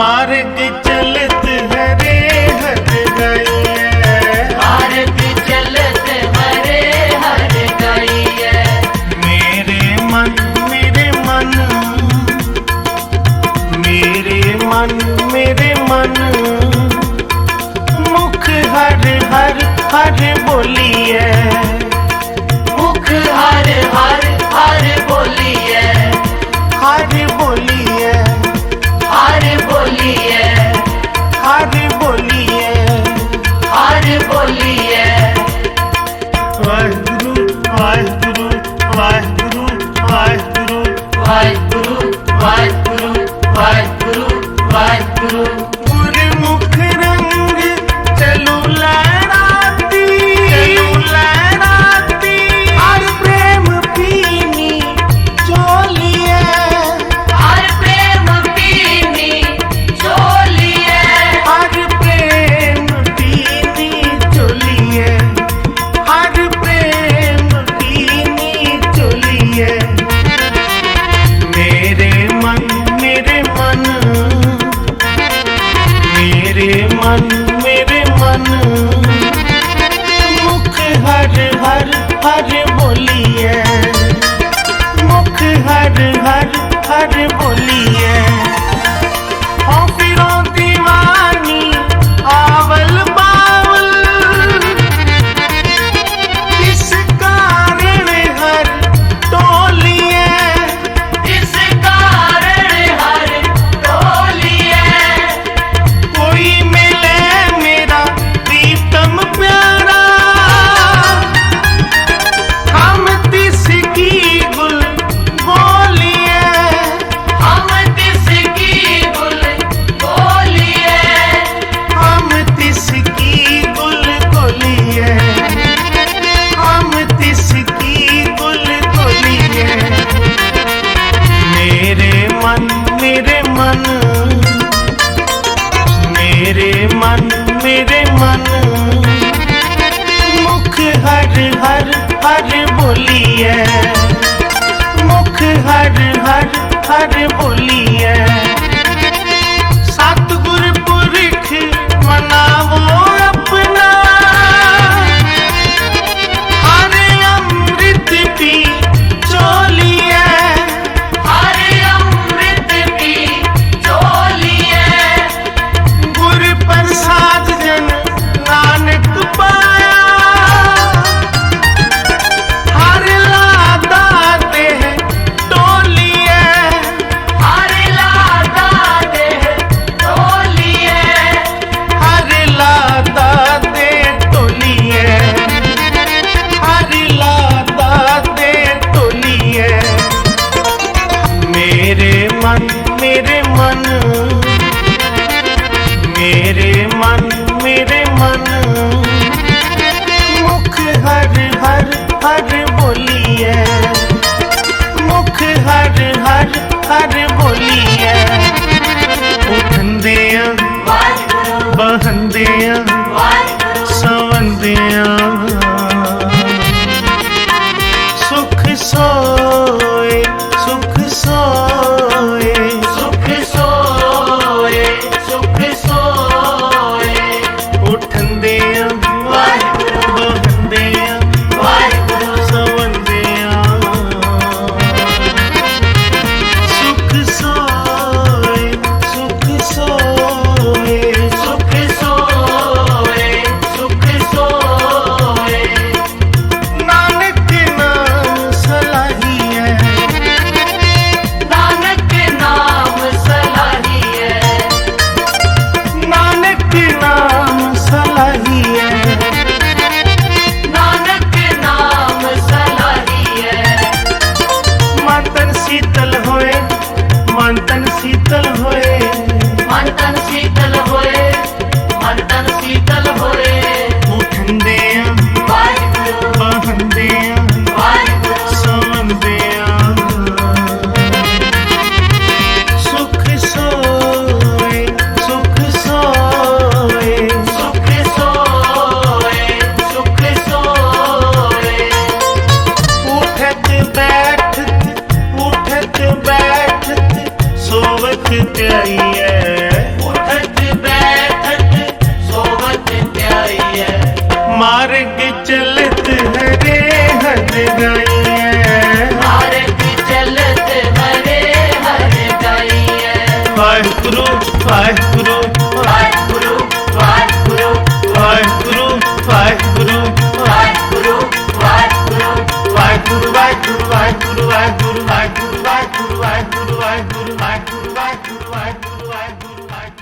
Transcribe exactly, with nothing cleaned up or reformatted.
मार्ग चलत हरे हर गइए मार्ग चलत हरे हर गइए मेरे मन मेरे मन मेरे मन मेरे मन मुख हर हर हर बोलिए मुख हर हर हर बोलिए हर बोलिए हर बोलिए हर बोलिए हर बोलिए वाहिगुरु वाहिगुरु वाहिगुरु वाहिगुरु वाहिगुरु वाहिगुरु वाहिगुरु वाहिगुरु गुरमुख रंग चलू लहराती चलू लहराती हर प्रेम पीनी चोलिए हर प्रेम पीनी चोलिए हर प्रेम पीनी चोलिए हर प्रेम पीनी चोलिए मेरे मन मेरे मन मेरे मन मेरे मन मुख हर हर हर बोलिए मुख हर हर हर बोलिए हो फिरो दीवानी आवल बावल इस कारण हर टोलिए इस कारण हर टोलिए कोई मिले मेरा प्रीतम प्यारा हम तिसकी गुल बोलिए हम तिसकी गुल बोलिए हम तिसकी गुल बोलिए हम तिसकी गुल बोलिए मेरे मन मेरे मन मेरे मन मेरे मन मुख हर हर हर बोलिए मुख हर हर हर बोलिए सतगुर पुरख मनावो अपना हर अमृत पी चोलिए हर अमृत पी चोलिए गुर प्रसाद जन नानक पाया हर लादा देह टोलिए हर लादा देह टोलिए हर लादा दे टोलिए हर लादा दे टोलिए मेरे मन मेरे मन मेरे मन मेरे मन मुख हर हर हर बोलिए मुख हर हर हर बोलिए उठंदियां वाहिगुरु बहंदियां वाहिगुरु सवंदियां सुख सोए सुख सोए सुख सोए सुख सोए उठंदियां वाहिगुरु बहंदियां वाहिगुरु सवंदियां सुख सोए सुख सोए सुख सोए सुख सोए नानक नाम सलाहिए नानक नाम सलाहिए नानक नाम सलाहिए नानक नाम सलाहिए मन तन शीतल होए मन तन शीतल होए मन तन शीतल होए मन तन शीतल होए उठंदियां वाहिगुरु बहंदियां वाहिगुरु सवंदियां सुख सोए सुख सोए सुख सोए सुख सोए उठत बैठत उठत बैठत सोवत जाइए मार्ग चलत हरे हर गाइए मार्ग चलत हरे हर गाइए वाहिगुरु वाहिगुरु